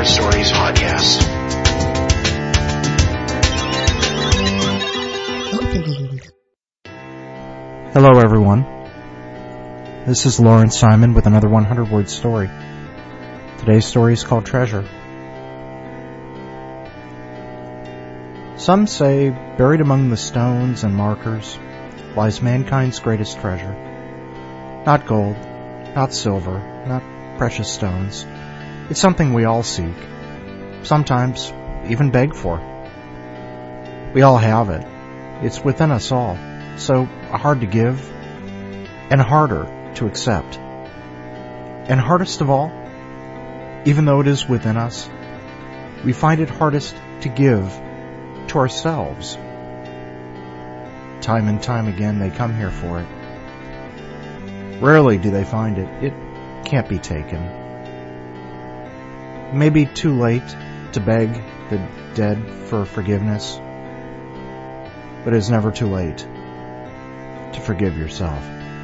Stories podcast. Hello everyone. This is Lawrence Simon with another 100-word story. Today's story is called Treasure. Some say buried among the stones and markers lies mankind's greatest treasure. Not gold, not silver, not precious stones. It's something we all seek, sometimes even beg for. We all have it. It's within us all, so hard to give and harder to accept. And hardest of all, even though it is within us, we find it hardest to give to ourselves. Time and time again they come here for it. Rarely do they find it. It can't be taken. It may be too late to beg the dead for forgiveness, but it is never too late to forgive yourself.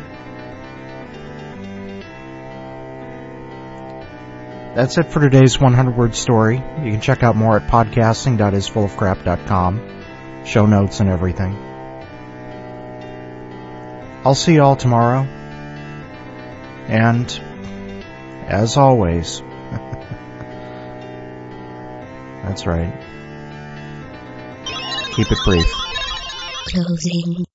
That's it for today's 100-word story. You can check out more at podcasting.isfullofcrap.com. Show notes and everything. I'll see you all tomorrow. And, as always, that's right, keep it brief. Closing